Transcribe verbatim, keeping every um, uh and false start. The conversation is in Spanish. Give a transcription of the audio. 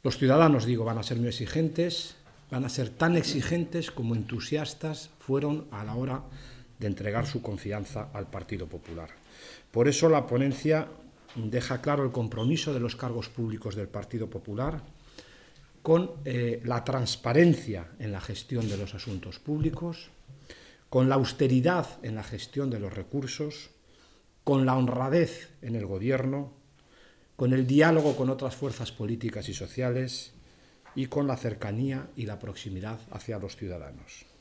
Los ciudadanos, digo, van a ser muy exigentes, van a ser tan exigentes como entusiastas fueron a la hora de entregar su confianza al Partido Popular. Por eso la ponencia deja claro el compromiso de los cargos públicos del Partido Popular con eh, la transparencia en la gestión de los asuntos públicos, con la austeridad en la gestión de los recursos, con la honradez en el gobierno, con el diálogo con otras fuerzas políticas y sociales y con la cercanía y la proximidad hacia los ciudadanos.